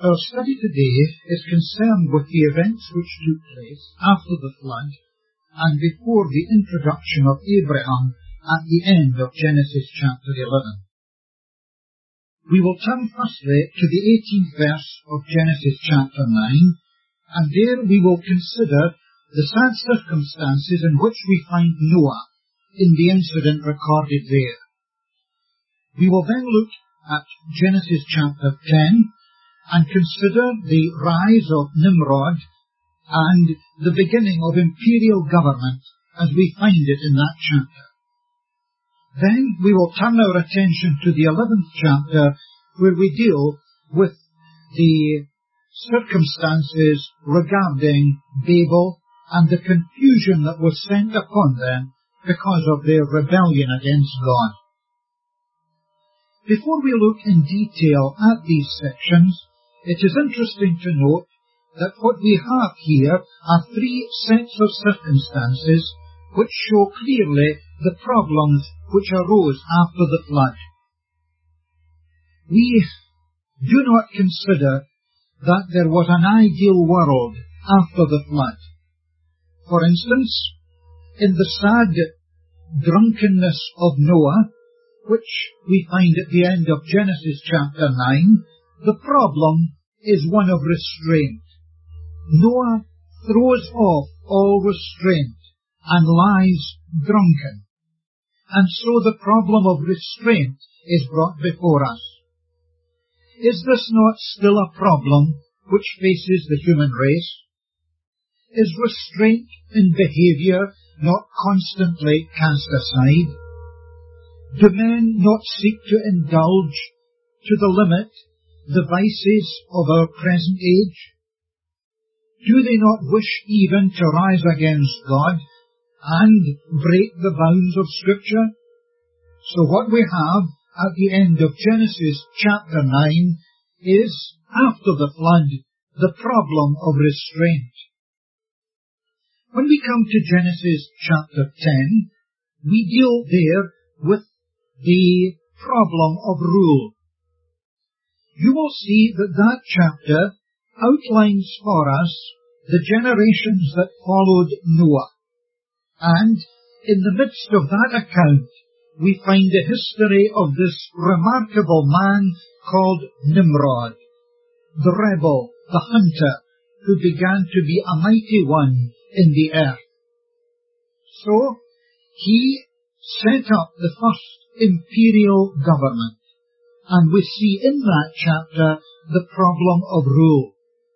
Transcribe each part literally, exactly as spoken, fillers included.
Our study today is concerned with the events which took place after the flood and before the introduction of Abraham at the end of Genesis chapter eleven. We will turn firstly to the eighteenth verse of Genesis chapter nine, and there we will consider the sad circumstances in which we find Noah in the incident recorded there. We will then look at Genesis chapter ten and consider the rise of Nimrod and the beginning of imperial government as we find it in that chapter. Then we will turn our attention to the eleventh chapter, where we deal with the circumstances regarding Babel and the confusion that was sent upon them because of their rebellion against God. Before we look in detail at these sections, it is interesting to note that what we have here are three sets of circumstances which show clearly the problems which arose after the flood. We do not consider that there was an ideal world after the flood. For instance, in the sad drunkenness of Noah, which we find at the end of Genesis chapter nine, the problem is one of restraint. Noah throws off all restraint and lies drunken. And so the problem of restraint is brought before us. Is this not still a problem which faces the human race? Is restraint in behaviour not constantly cast aside? Do men not seek to indulge to the limit the vices of our present age? Do they not wish even to rise against God and break the bounds of Scripture? So what we have at the end of Genesis chapter nine is, after the flood, the problem of restraint. When we come to Genesis chapter ten, we deal there with the problem of rule. You will see that that chapter outlines for us the generations that followed Noah. And in the midst of that account, we find the history of this remarkable man called Nimrod, the rebel, the hunter, who began to be a mighty one in the earth. So, he set up the first imperial government. And we see in that chapter the problem of rule.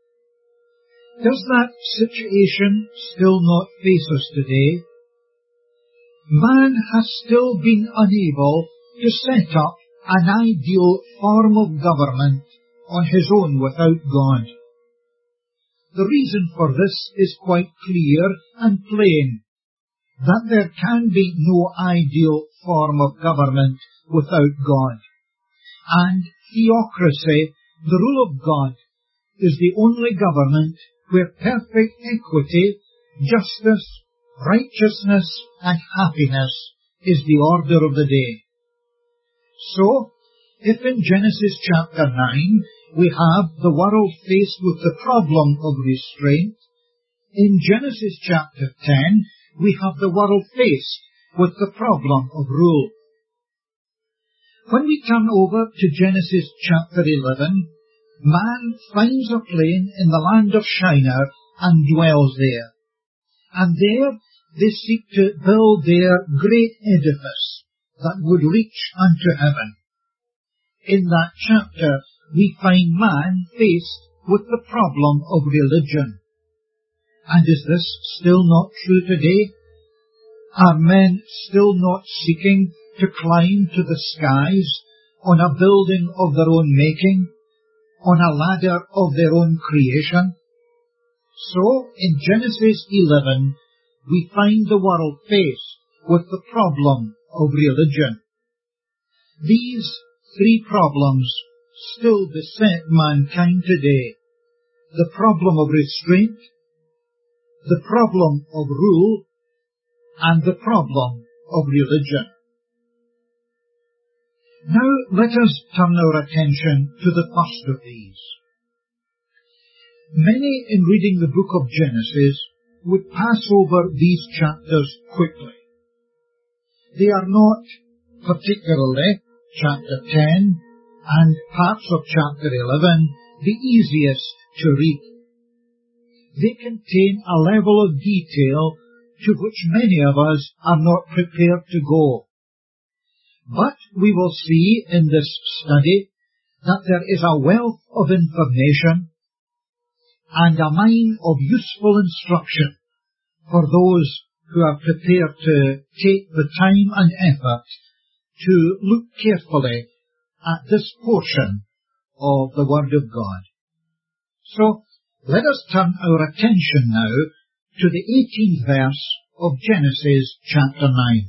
Does that situation still not face us today? Man has still been unable to set up an ideal form of government on his own without God. The reason for this is quite clear and plain, that there can be no ideal form of government without God. And theocracy, the rule of God, is the only government where perfect equity, justice, righteousness, and happiness is the order of the day. So, if in Genesis chapter nine we have the world faced with the problem of restraint, in Genesis chapter ten we have the world faced with the problem of rule. When we turn over to Genesis chapter eleven, man finds a plain in the land of Shinar and dwells there. And there they seek to build their great edifice that would reach unto heaven. In that chapter we find man faced with the problem of religion. And is this still not true today? Are men still not seeking to climb to the skies on a building of their own making, on a ladder of their own creation? So, in Genesis eleven, we find the world faced with the problem of religion. These three problems still beset mankind today. The problem of restraint, the problem of rule, and the problem of religion. Now let us turn our attention to the first of these. Many in reading the book of Genesis would pass over these chapters quickly. They are not, particularly chapter ten and parts of chapter eleven, the easiest to read. They contain a level of detail to which many of us are not prepared to go. But we will see in this study that there is a wealth of information and a mine of useful instruction for those who are prepared to take the time and effort to look carefully at this portion of the Word of God. So, let us turn our attention now to the eighteenth verse of Genesis chapter nine.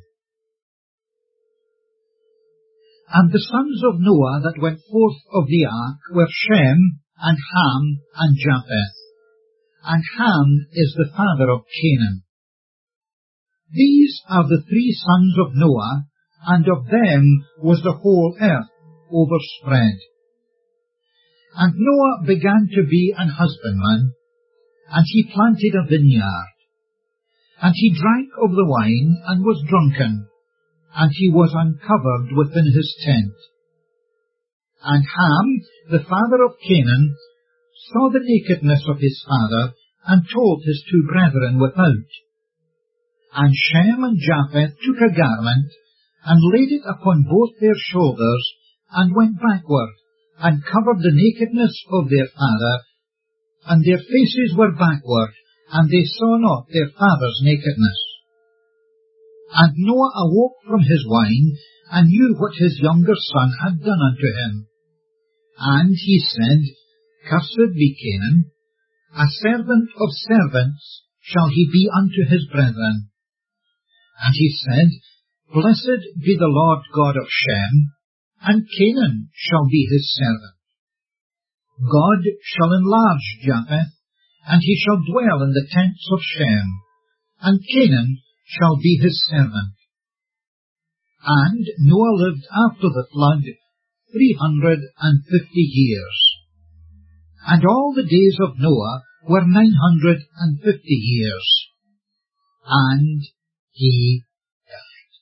And the sons of Noah that went forth of the ark were Shem, and Ham, and Japheth. And Ham is the father of Canaan. These are the three sons of Noah, and of them was the whole earth overspread. And Noah began to be an husbandman, and he planted a vineyard. And he drank of the wine, and was drunken, and he was uncovered within his tent. And Ham, the father of Canaan, saw the nakedness of his father, and told his two brethren without. And Shem and Japheth took a garment, and laid it upon both their shoulders, and went backward, and covered the nakedness of their father, and their faces were backward, and they saw not their father's nakedness. And Noah awoke from his wine, and knew what his younger son had done unto him. And he said, Cursed be Canaan, a servant of servants shall he be unto his brethren. And he said, Blessed be the Lord God of Shem, and Canaan shall be his servant. God shall enlarge Japheth, and he shall dwell in the tents of Shem, and Canaan shall be his servant. And Noah lived after the flood three hundred and fifty years. And all the days of Noah were nine hundred and fifty years. And he died.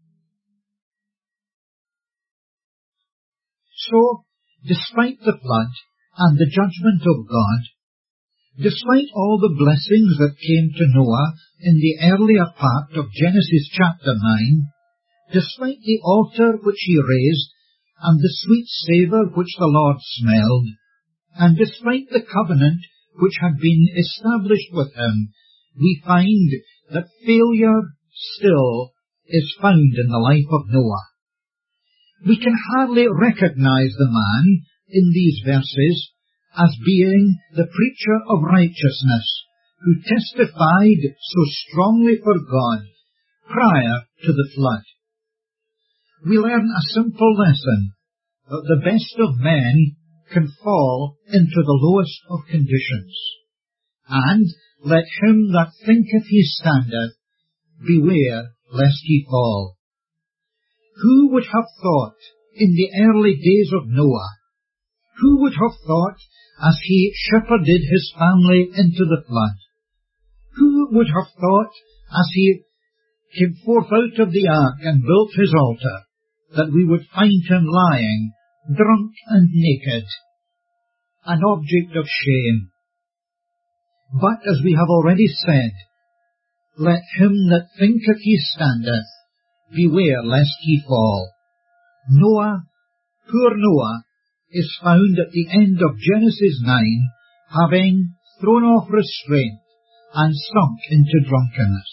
So, despite the flood and the judgment of God, despite all the blessings that came to Noah in the earlier part of Genesis chapter nine, despite the altar which he raised and the sweet savour which the Lord smelled, and despite the covenant which had been established with him, we find that failure still is found in the life of Noah. We can hardly recognize the man in these verses as being the preacher of righteousness who testified so strongly for God prior to the flood. We learn a simple lesson that the best of men can fall into the lowest of conditions. And let him that thinketh he standeth beware lest he fall. Who would have thought in the early days of Noah, who would have thought as he shepherded his family into the flood, who would have thought as he came forth out of the ark and built his altar, that we would find him lying, drunk and naked, an object of shame? But, as we have already said, let him that thinketh he standeth beware lest he fall. Noah, poor Noah, is found at the end of Genesis nine, having thrown off restraint and sunk into drunkenness.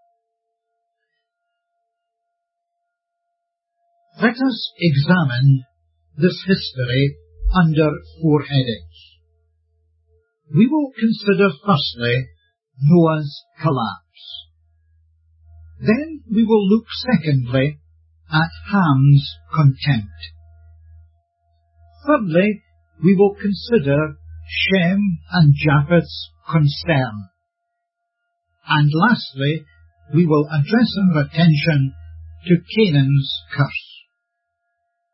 Let us examine this history under four headings. We will consider firstly Noah's collapse. Then we will look secondly at Ham's contempt. Thirdly, we will consider Shem and Japheth's concern. And lastly, we will address our attention to Canaan's curse.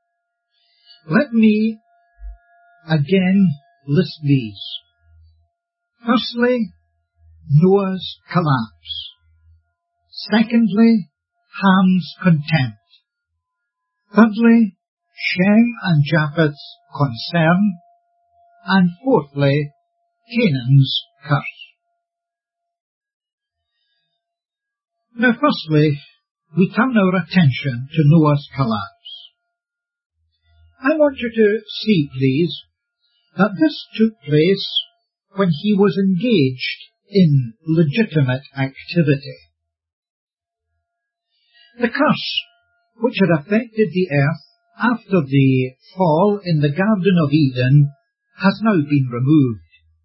Let me again list these. Firstly, Noah's collapse. Secondly, Ham's contempt. Thirdly, Shem and Japheth's concern. And fourthly, Canaan's curse. Now firstly, we turn our attention to Noah's collapse. I want you to see, please, that this took place when he was engaged in legitimate activity. The curse which had affected the earth after the fall in the Garden of Eden has now been removed.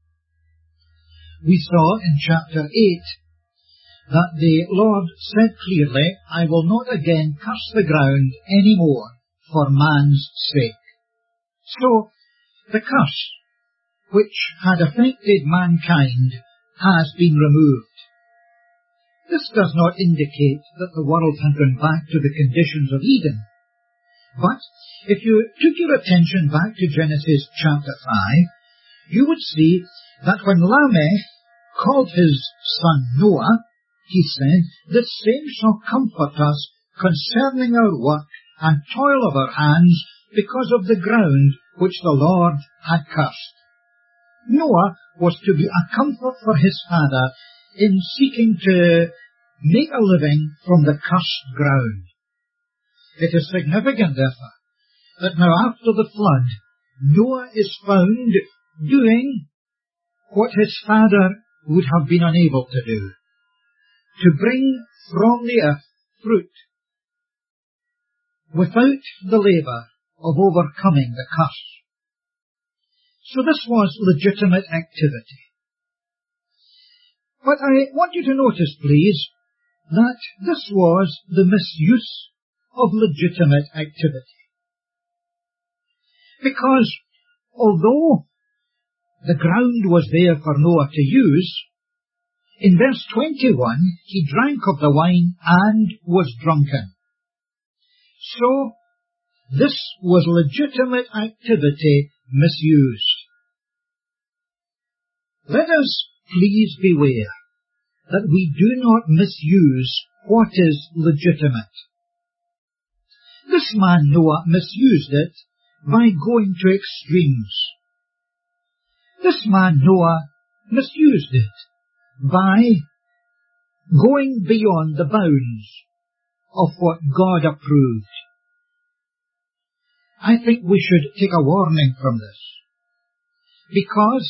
We saw in chapter eight that the Lord said clearly, I will not again curse the ground any more for man's sake. So, the curse which had affected mankind has been removed. This does not indicate that the world had gone back to the conditions of Eden. But if you took your attention back to Genesis chapter five, you would see that when Lamech called his son Noah, he said, the same shall comfort us concerning our work and toil of our hands because of the ground which the Lord had cursed. Noah was to be a comfort for his father in seeking to make a living from the cursed ground. It is significant, therefore, that now after the flood, Noah is found doing what his father would have been unable to do, to bring from the earth fruit without the labour of overcoming the curse. So this was legitimate activity. But I want you to notice, please, that this was the misuse of legitimate activity. Because although the ground was there for Noah to use, in verse twenty-one, he drank of the wine and was drunken. So, this was legitimate activity misused. Let us please beware that we do not misuse what is legitimate. This man Noah misused it by going to extremes. This man Noah misused it by going beyond the bounds of what God approved. I think we should take a warning from this, because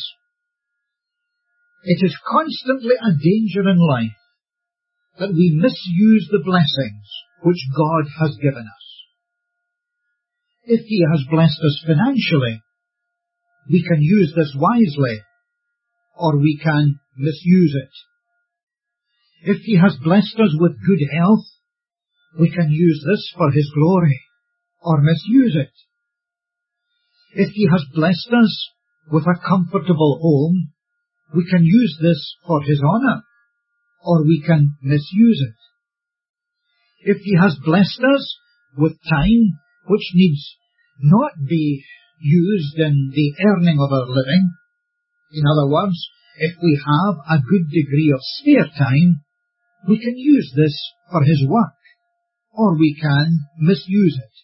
it is constantly a danger in life that we misuse the blessings which God has given us. If He has blessed us financially, we can use this wisely, or we can misuse it. If He has blessed us with good health, we can use this for His glory, or misuse it. If He has blessed us with a comfortable home, we can use this for His honour, or we can misuse it. If He has blessed us with time which needs not be used in the earning of our living, in other words, if we have a good degree of spare time, we can use this for His work, or we can misuse it.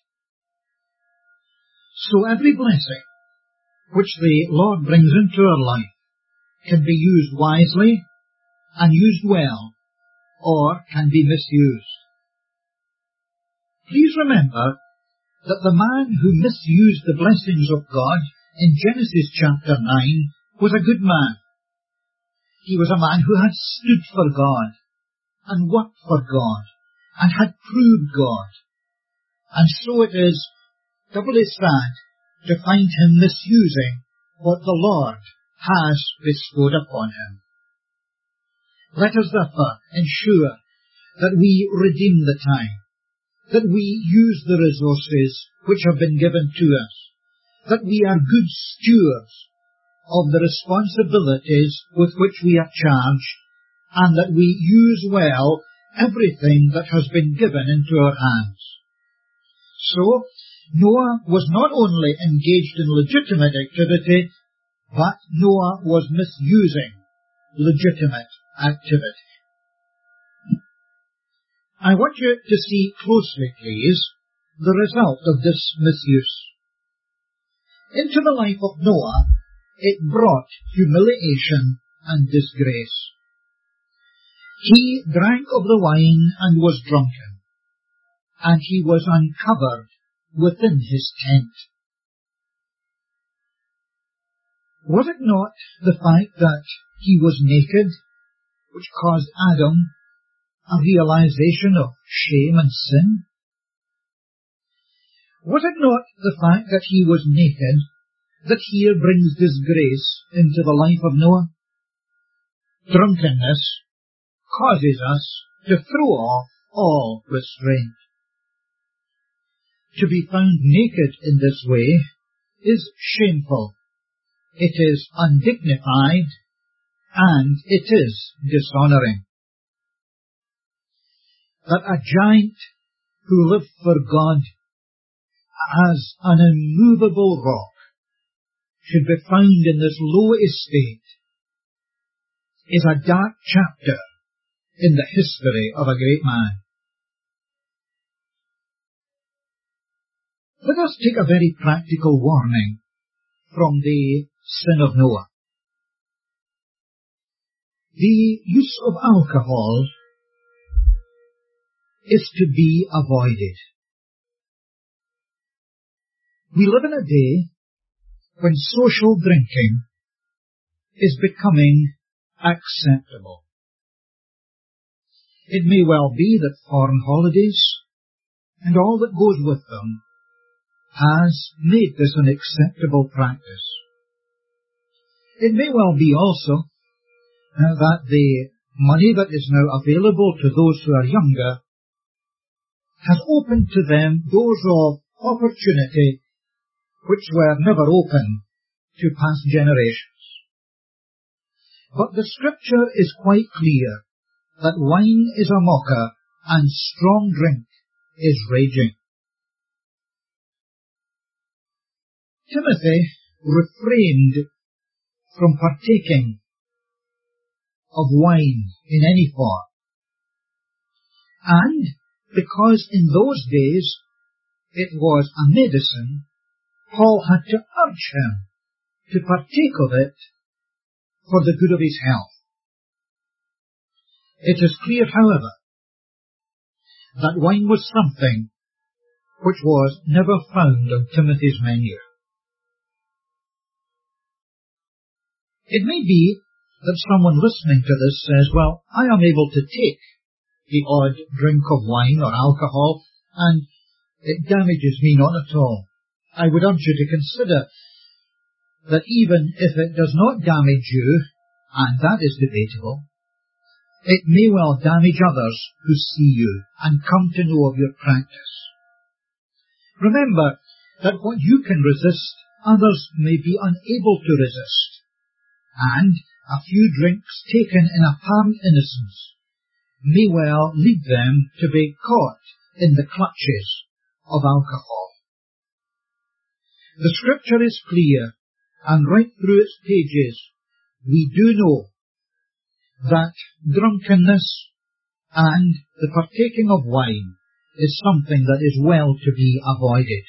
So every blessing which the Lord brings into our life can be used wisely and used well, or can be misused. Please remember that the man who misused the blessings of God in Genesis chapter nine was a good man. He was a man who had stood for God and worked for God and had proved God. And so it is doubly sad to find him misusing what the Lord has bestowed upon him. Let us therefore ensure that we redeem the time, that we use the resources which have been given to us, that we are good stewards of the responsibilities with which we are charged, and that we use well everything that has been given into our hands. So, Noah was not only engaged in legitimate activity, but Noah was misusing legitimate activity. I want you to see closely, please, the result of this misuse. Into the life of Noah, it brought humiliation and disgrace. He drank of the wine and was drunken, and he was uncovered within his tent. Was it not the fact that he was naked which caused Adam a realization of shame and sin? Was it not the fact that he was naked that here brings disgrace into the life of Noah? Drunkenness causes us to throw off all restraint. To be found naked in this way is shameful. It is undignified, and it is dishonouring. That a giant who lived for God as an immovable rock should be found in this low estate is a dark chapter in the history of a great man. Let us take a very practical warning from the sin of Noah. The use of alcohol is to be avoided. We live in a day when social drinking is becoming acceptable. It may well be that foreign holidays and all that goes with them has made this an acceptable practice. It may well be also uh, that the money that is now available to those who are younger has opened to them doors of opportunity which were never open to past generations. But the Scripture is quite clear that wine is a mocker and strong drink is raging. Timothy refrained from partaking of wine in any form. And because in those days it was a medicine, Paul had to urge him to partake of it for the good of his health. It is clear, however, that wine was something which was never found on Timothy's menu. It may be that someone listening to this says, well, I am able to take the odd drink of wine or alcohol, and it damages me not at all. I would urge you to consider that even if it does not damage you, and that is debatable, it may well damage others who see you and come to know of your practice. Remember that what you can resist, others may be unable to resist, and a few drinks taken in apparent innocence may well lead them to be caught in the clutches of alcohol. The Scripture is clear, and right through its pages we do know that drunkenness and the partaking of wine is something that is well to be avoided.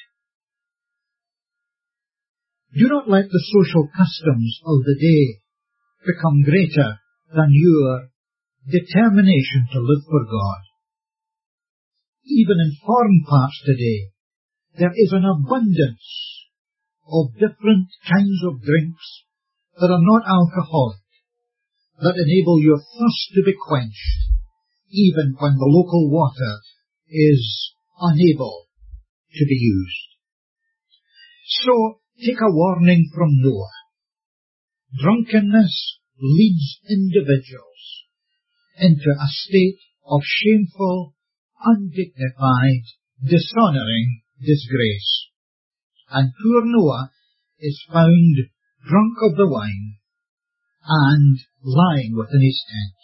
Do not let the social customs of the day become greater than your determination to live for God. Even in foreign parts today, there is an abundance of different kinds of drinks that are not alcoholic, that enable your thirst to be quenched, even when the local water is unable to be used. So, take a warning from Noah. Drunkenness leads individuals into a state of shameful, undignified, dishonouring disgrace. And poor Noah is found drunk of the wine and lying within his tent.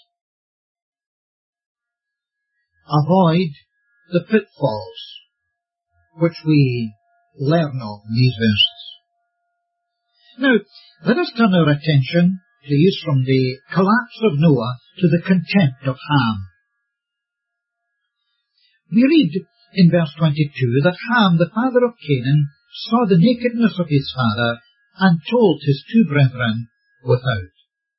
Avoid the pitfalls which we learn of in these verses. Now, let us turn our attention please, from the collapse of Noah to the contempt of Ham. We read in verse twenty-two that Ham, the father of Canaan, saw the nakedness of his father and told his two brethren without.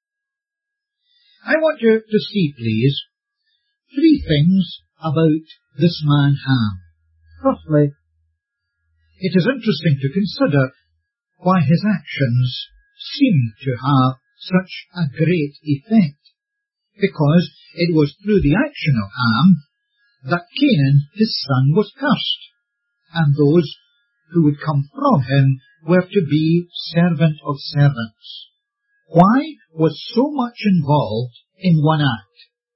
I want you to see, please, three things about this man Ham. Firstly, it is interesting to consider why his actions seem to have such a great effect, because it was through the action of Ham that Canaan, his son, was cursed, and those who would come from him were to be servant of servants. Why was so much involved in one act?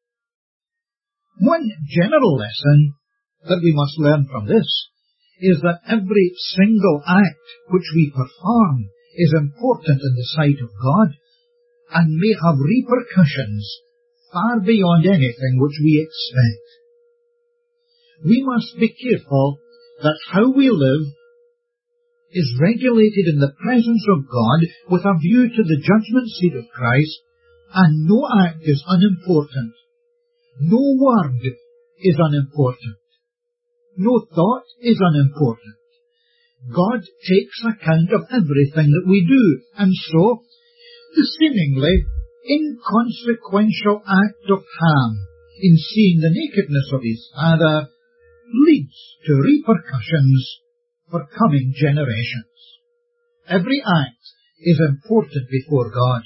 One general lesson that we must learn from this is that every single act which we perform is important in the sight of God and may have repercussions far beyond anything which we expect. We must be careful that how we live is regulated in the presence of God with a view to the judgment seat of Christ, and no act is unimportant. No word is unimportant. No thought is unimportant. God takes account of everything that we do, and so the seemingly inconsequential act of Ham in seeing the nakedness of his father leads to repercussions for coming generations. Every act is important before God.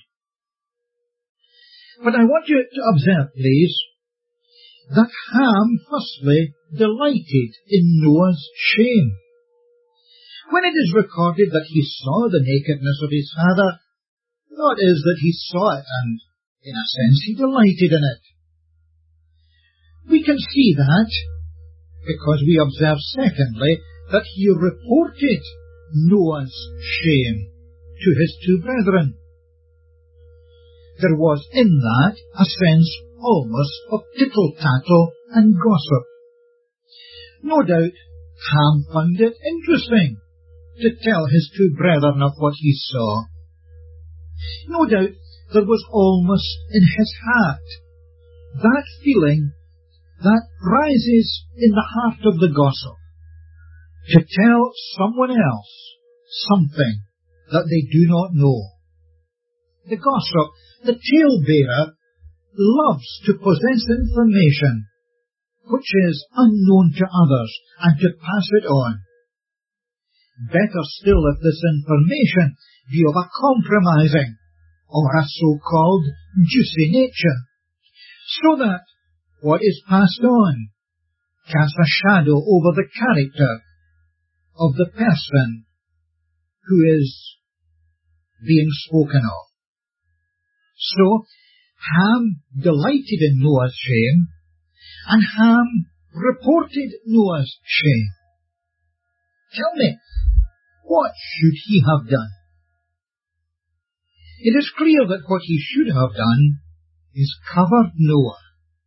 But I want you to observe, please, that Ham firstly delighted in Noah's shame. When it is recorded that he saw the nakedness of his father, thought is that he saw it and, in a sense, he delighted in it. We can see that because we observe, secondly, that he reported Noah's shame to his two brethren. There was in that a sense almost of tittle-tattle and gossip. No doubt Ham found it interesting to tell his two brethren of what he saw. No doubt there was almost in his heart that feeling that rises in the heart of the gossip, to tell someone else something that they do not know. The gossip, the tale-bearer, loves to possess information which is unknown to others and to pass it on. Better still if this information be of a compromising or a so-called juicy nature, so that what is passed on casts a shadow over the character of the person who is being spoken of. So, Ham delighted in Noah's shame, and Ham reported Noah's shame. Tell me, what should he have done? It is clear that what he should have done is covered Noah.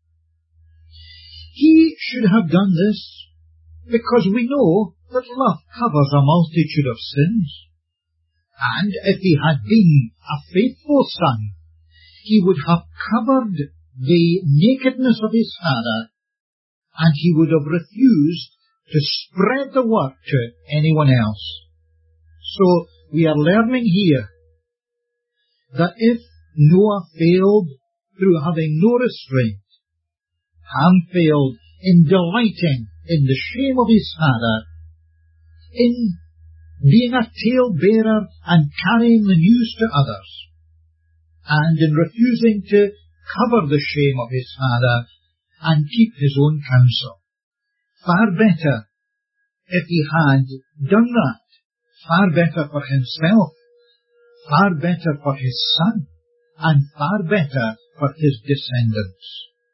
He should have done this because we know that love covers a multitude of sins. And if he had been a faithful son, he would have covered the nakedness of his father, and he would have refused to spread the word to anyone else. So we are learning here that if Noah failed through having no restraint, Ham failed in delighting in the shame of his father, in being a tale-bearer and carrying the news to others, and in refusing to cover the shame of his father and keep his own counsel. Far better if he had done that. Far better for himself, far better for his son, and far better for his descendants.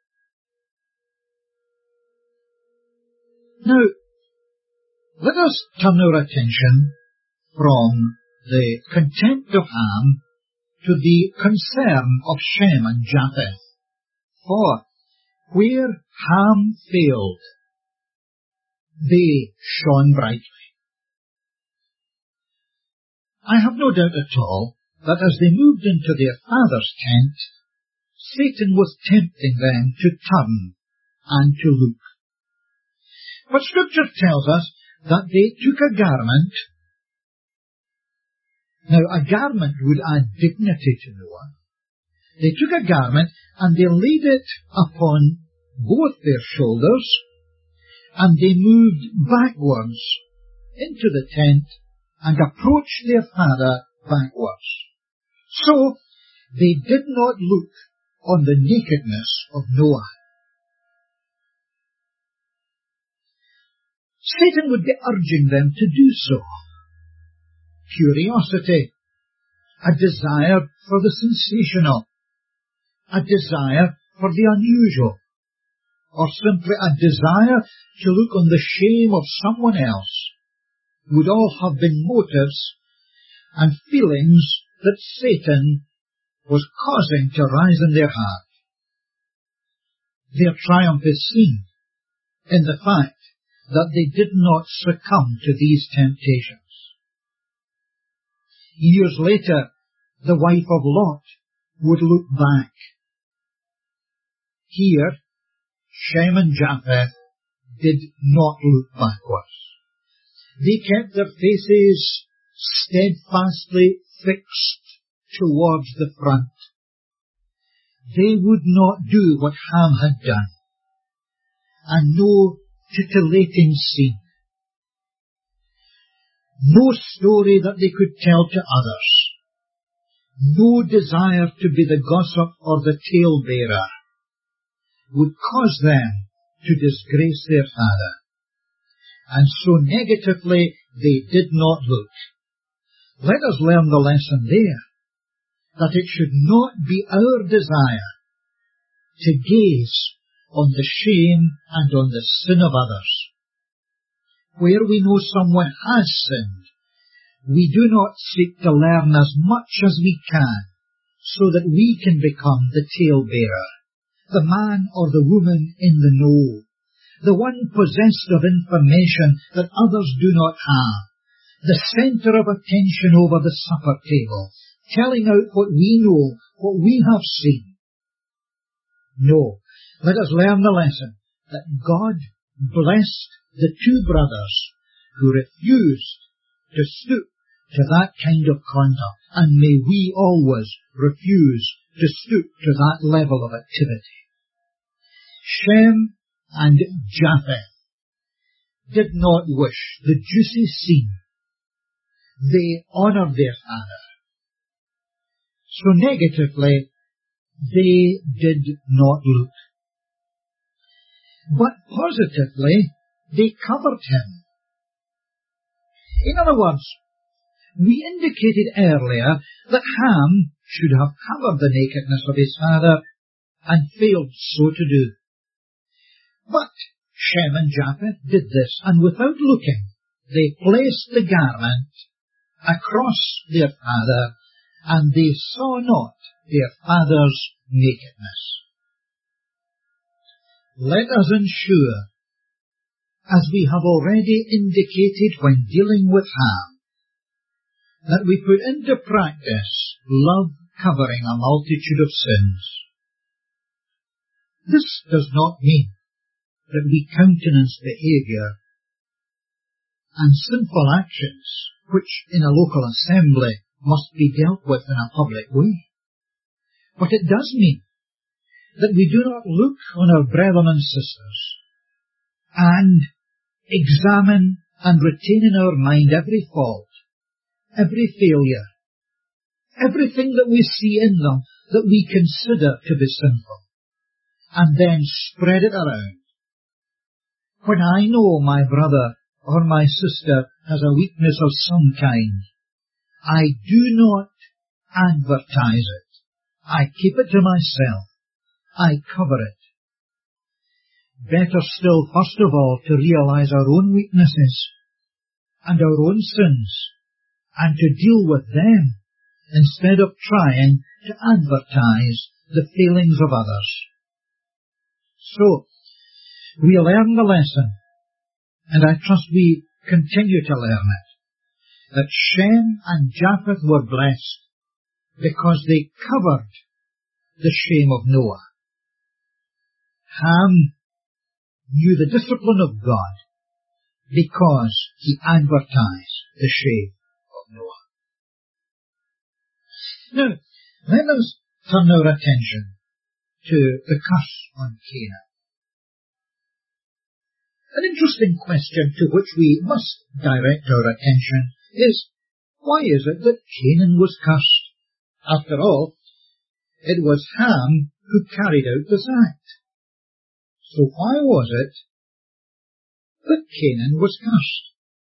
Now, let us turn our attention from the contempt of Ham to the concern of Shem and Japheth. For where Ham failed, they shone brightly. I have no doubt at all that as they moved into their father's tent, Satan was tempting them to turn and to look. But Scripture tells us that they took a garment. Now, a garment would add dignity to the one. They took a garment and they laid it upon both their shoulders, and they moved backwards into the tent and approached their father backwards. So, they did not look on the nakedness of Noah. Satan would be urging them to do so. Curiosity, a desire for the sensational, a desire for the unusual, or simply a desire to look on the shame of someone else would all have been motives and feelings that Satan was causing to rise in their heart. Their triumph is seen in the fact that they did not succumb to these temptations. Years later, the wife of Lot would look back. Here, Shem and Japheth did not look backwards. They kept their faces steadfastly fixed towards the front. They would not do what Ham had done, and no titillating scene, no story that they could tell to others, no desire to be the gossip or the tale-bearer would cause them to disgrace their father. And so negatively they did not look. Let us learn the lesson there, that it should not be our desire to gaze on the shame and on the sin of others. Where we know someone has sinned, we do not seek to learn as much as we can so that we can become the tale-bearer, the man or the woman in the know, the one possessed of information that others do not have, the centre of attention over the supper table, telling out what we know, what we have seen. No, let us learn the lesson that God blessed the two brothers who refused to stoop to that kind of conduct, and may we always refuse to stoop to that level of activity. Shem and Japheth did not wish the juicy scene. They honoured their father. So negatively, they did not look. But positively, they covered him. In other words, we indicated earlier that Ham should have covered the nakedness of his father and failed so to do. But Shem and Japheth did this, and without looking, they placed the garment across their father, and they saw not their father's nakedness. Let us ensure, as we have already indicated when dealing with Ham, that we put into practice love covering a multitude of sins. This does not mean that we countenance behaviour and sinful actions which in a local assembly must be dealt with in a public way. But it does mean that we do not look on our brethren and sisters and examine and retain in our mind every fault, every failure, everything that we see in them that we consider to be sinful, and then spread it around. When I know my brother or my sister has a weakness of some kind, I do not advertise it. I keep it to myself. I cover it. Better still, first of all, to realize our own weaknesses and our own sins, and to deal with them instead of trying to advertise the failings of others. So, we learn the lesson, and I trust we continue to learn it, that Shem and Japheth were blessed because they covered the shame of Noah. Ham knew the discipline of God because he advertised the shame of Noah. Now, let us turn our attention to the curse on Canaan. An interesting question to which we must direct our attention is, why is it that Canaan was cursed? After all, it was Ham who carried out this act. So why was it that Canaan was cursed?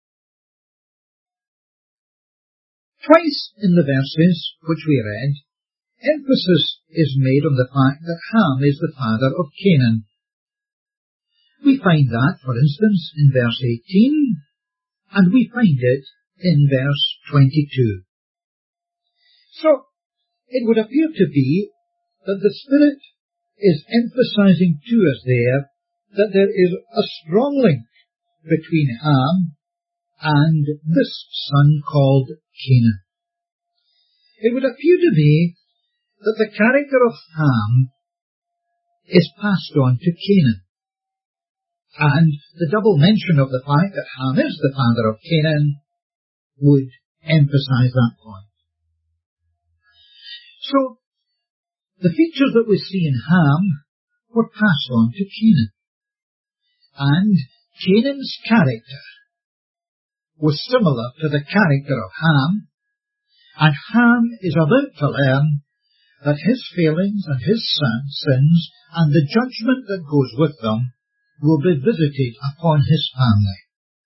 Twice in the verses which we read, emphasis is made on the fact that Ham is the father of Canaan. We find that, for instance, in verse eighteen, and we find it in verse twenty-two. So, it would appear to be that the Spirit is emphasizing to us there that there is a strong link between Ham and this son called Canaan. It would appear to me that the character of Ham is passed on to Canaan. And the double mention of the fact that Ham is the father of Canaan would emphasize that point. So, the features that we see in Ham were passed on to Canaan. And Canaan's character was similar to the character of Ham, and Ham is about to learn that his failings and his sins and the judgment that goes with them will be visited upon his family.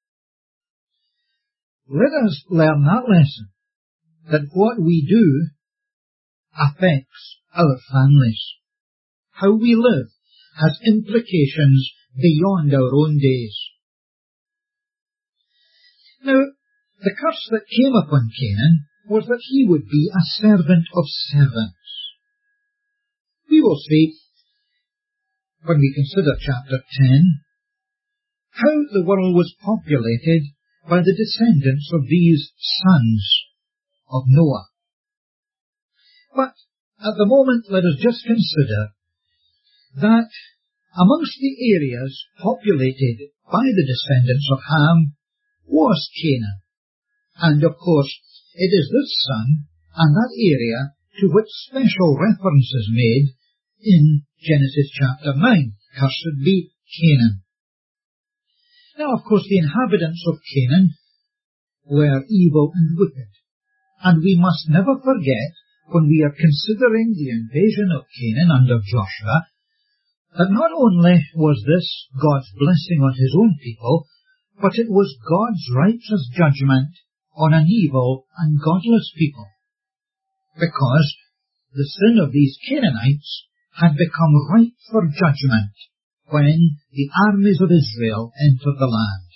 Let us learn that lesson, that what we do affects our families. How we live has implications beyond our own days. Now, the curse that came upon Canaan was that he would be a servant of servants. We will see, when we consider chapter ten, how the world was populated by the descendants of these sons of Noah. But at the moment, let us just consider that amongst the areas populated by the descendants of Ham was Canaan. And of course, it is this son and that area to which special reference is made in Genesis chapter nine. Cursed be Canaan. Now, of course, the inhabitants of Canaan were evil and wicked. And we must never forget, when we are considering the invasion of Canaan under Joshua, that not only was this God's blessing on his own people, but it was God's righteous judgment on an evil and godless people, because the sin of these Canaanites had become ripe for judgment when the armies of Israel entered the land.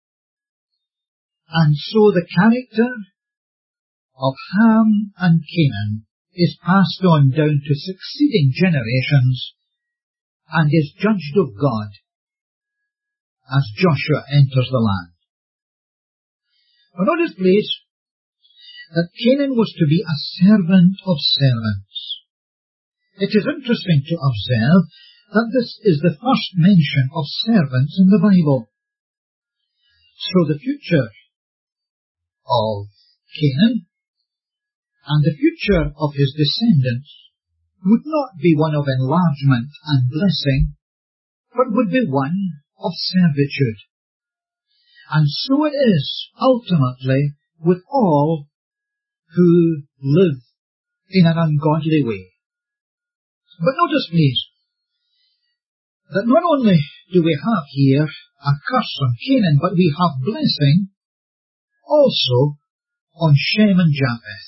And so the character of Ham and Canaan is passed on down to succeeding generations and is judged of God as Joshua enters the land. Now notice, please, that Canaan was to be a servant of servants. It is interesting to observe that this is the first mention of servants in the Bible. So the future of Canaan and the future of his descendants would not be one of enlargement and blessing, but would be one of servitude. And so it is ultimately with all who live in an ungodly way. But notice, please, that not only do we have here a curse on Canaan, but we have blessing also on Shem and Japheth.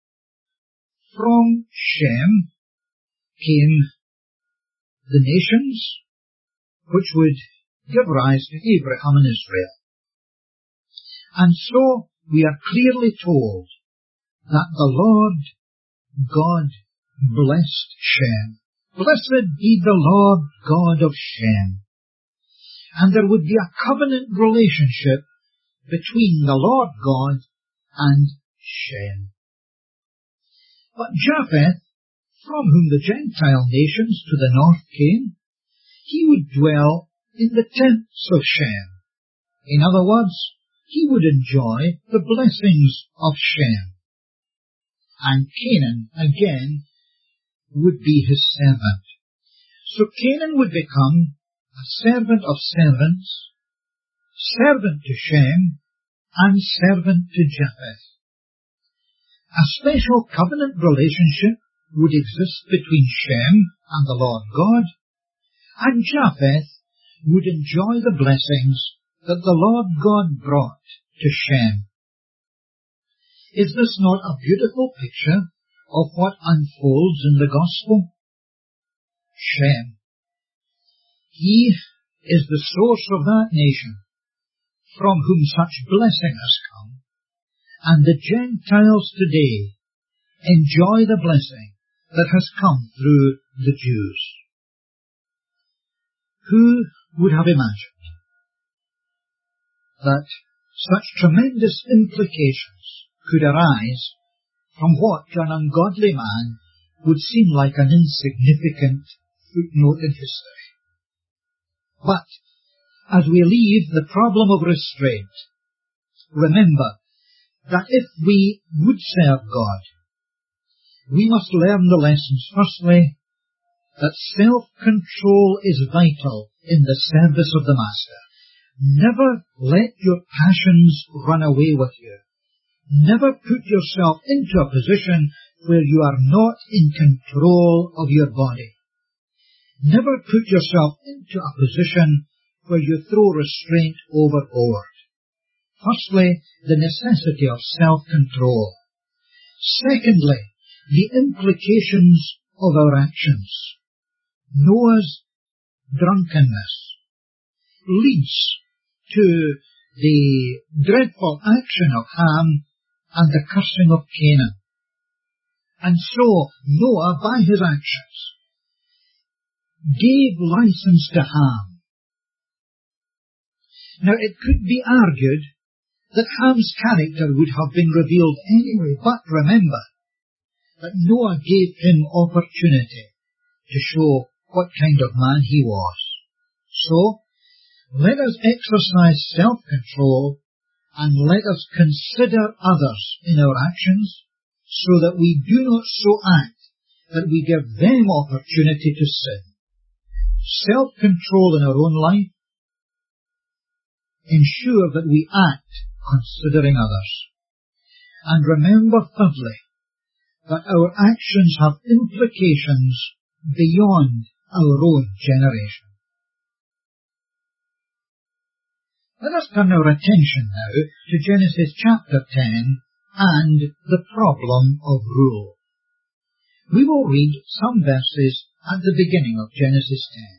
From Shem came the nations which would give rise to Abraham and Israel. And so we are clearly told that the Lord God blessed Shem. Blessed be the Lord God of Shem. And there would be a covenant relationship between the Lord God and Shem. But Japheth, from whom the Gentile nations to the north came, he would dwell in the tents of Shem. In other words, he would enjoy the blessings of Shem. And Canaan, again, would be his servant. So Canaan would become a servant of servants, servant to Shem, and servant to Japheth. A special covenant relationship would exist between Shem and the Lord God, and Japheth would enjoy the blessings that the Lord God brought to Shem. Is this not a beautiful picture of what unfolds in the Gospel? Shem. He is the source of that nation from whom such blessing has come, and the Gentiles today enjoy the blessing that has come through the Jews. Who would have imagined that such tremendous implications could arise from what to an ungodly man would seem like an insignificant footnote in history? But as we leave the problem of restraint, remember that if we would serve God, we must learn the lessons, firstly, that self-control is vital in the service of the Master. Never let your passions run away with you. Never put yourself into a position where you are not in control of your body. Never put yourself into a position where you throw restraint overboard. Firstly, the necessity of self-control. Secondly, the implications of our actions. Noah's drunkenness leads to the dreadful action of Ham and the cursing of Canaan. And so Noah, by his actions, gave license to Ham. Now it could be argued that Ham's character would have been revealed anyway, but remember that Noah gave him opportunity to show what kind of man he was. So, let us exercise self-control and let us consider others in our actions so that we do not so act that we give them opportunity to sin. Self-control in our own life, ensure that we act considering others. And remember, thirdly, that our actions have implications beyond our own generation. Let us turn our attention now to Genesis chapter ten and the problem of rule. We will read some verses at the beginning of Genesis ten.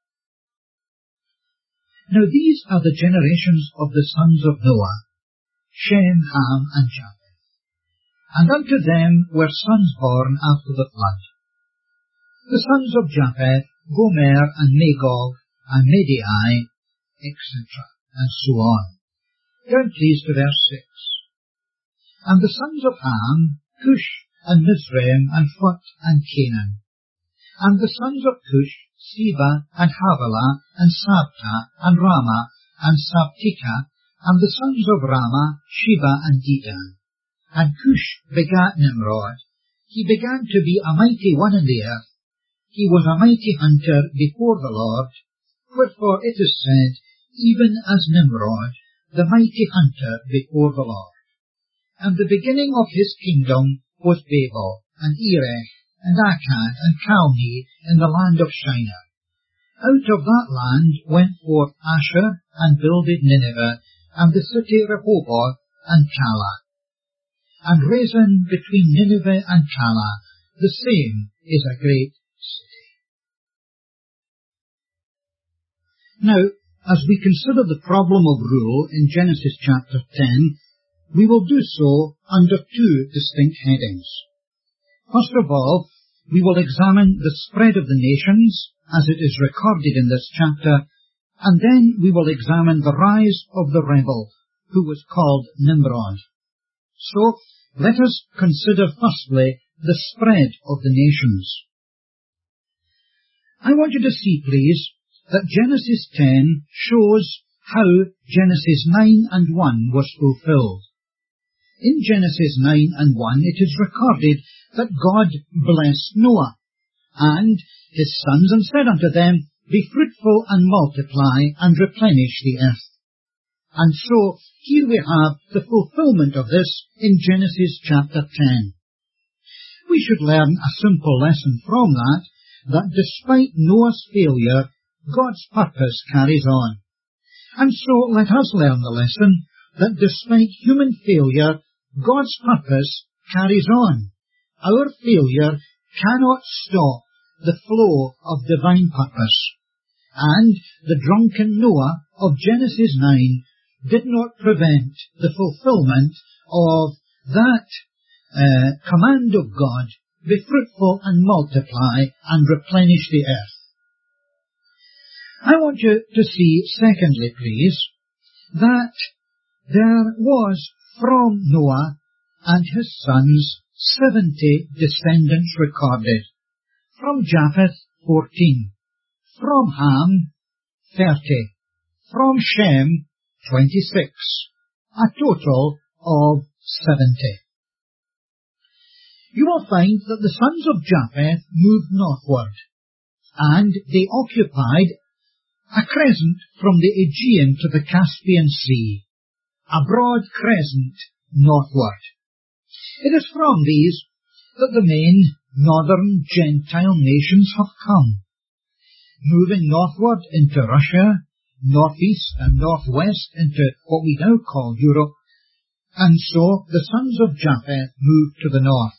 Now these are the generations of the sons of Noah, Shem, Ham, and Japheth. And unto them were sons born after the flood. The sons of Japheth, Gomer, and Magog, and Madai, et cetera, and so on. Down please to verse six. And the sons of Ham, Cush, and Mizraim, and Phut, and Canaan. And the sons of Cush, Seba, and Havilah, and Sabta, and Rama, and Sabtika, and the sons of Rama, Sheba, and Dedan. And Cush begat Nimrod. He began to be a mighty one in the earth. He was a mighty hunter before the Lord. Wherefore it is said, even as Nimrod, the mighty hunter before the Lord. And the beginning of his kingdom was Babel, and Erech, and Akkad, and Calneh, in the land of Shinar. Out of that land went forth Asher, and builded Nineveh, and the city Rehoboth, and Calah. And Rezin between Nineveh and Calah, the same is a great city. Now, as we consider the problem of rule in Genesis chapter ten, we will do so under two distinct headings. First of all, we will examine the spread of the nations as it is recorded in this chapter, and then we will examine the rise of the rebel who was called Nimrod. So, let us consider firstly the spread of the nations. I want you to see, please, that Genesis ten shows how Genesis nine and one was fulfilled. In Genesis nine and one it is recorded that God blessed Noah and his sons and said unto them, Be fruitful and multiply and replenish the earth. And so here we have the fulfillment of this in Genesis chapter ten. We should learn a simple lesson from that, that despite Noah's failure, God's purpose carries on. And so let us learn the lesson that despite human failure, God's purpose carries on. Our failure cannot stop the flow of divine purpose. And the drunken Noah of Genesis nine did not prevent the fulfillment of that uh, command of God, be fruitful and multiply and replenish the earth. I want you to see, secondly, please, that there was from Noah and his sons seventy descendants recorded. From Japheth, fourteen. From Ham, thirty. From Shem, twenty-six. A total of seventy. You will find that the sons of Japheth moved northward, and they occupied a crescent from the Aegean to the Caspian Sea, a broad crescent northward. It is from these that the main northern Gentile nations have come, moving northward into Russia, northeast and northwest into what we now call Europe, and so the sons of Japheth moved to the north.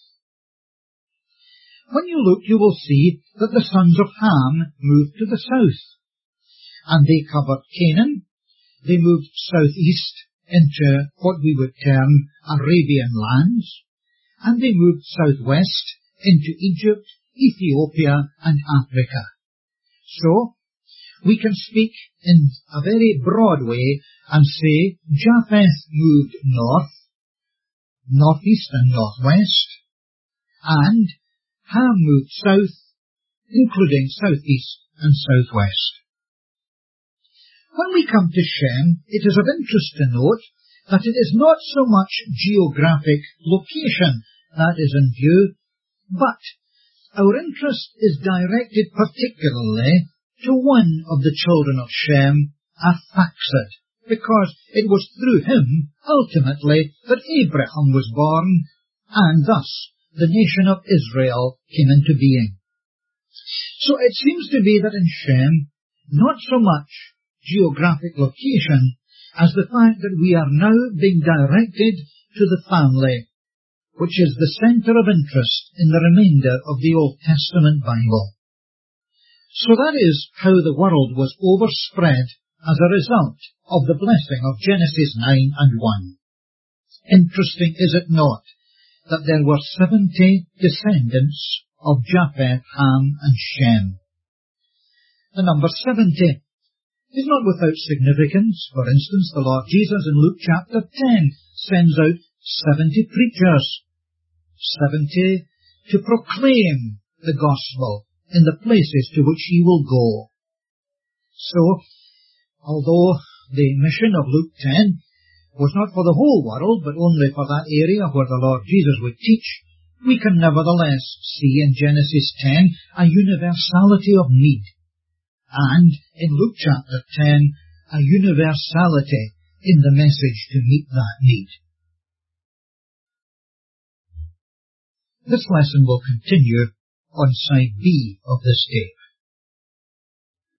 When you look, you will see that the sons of Ham moved to the south, and they covered Canaan. They moved southeast into what we would term Arabian lands, and they moved southwest into Egypt, Ethiopia, and Africa. So, we can speak in a very broad way and say Japheth moved north, northeast and northwest, and Ham moved south, including southeast and southwest. When we come to Shem, it is of interest to note that it is not so much geographic location that is in view, but our interest is directed particularly to one of the children of Shem, Arphaxad, because it was through him, ultimately, that Abraham was born, and thus the nation of Israel came into being. So it seems to be that in Shem, not so much geographic location as the fact that we are now being directed to the family, which is the centre of interest in the remainder of the Old Testament Bible. So that is how the world was overspread as a result of the blessing of Genesis nine and one. Interesting, is it not, that there were seventy descendants of Japheth, Ham, and Shem. The number seventy is not without significance. For instance, the Lord Jesus in Luke chapter ten sends out seventy preachers, seventy to proclaim the gospel in the places to which he will go. So, although the mission of Luke ten was not for the whole world, but only for that area where the Lord Jesus would teach, we can nevertheless see in Genesis ten a universality of need, and in Luke chapter ten a universality in the message to meet that need. This lesson will continue on side B of this tape.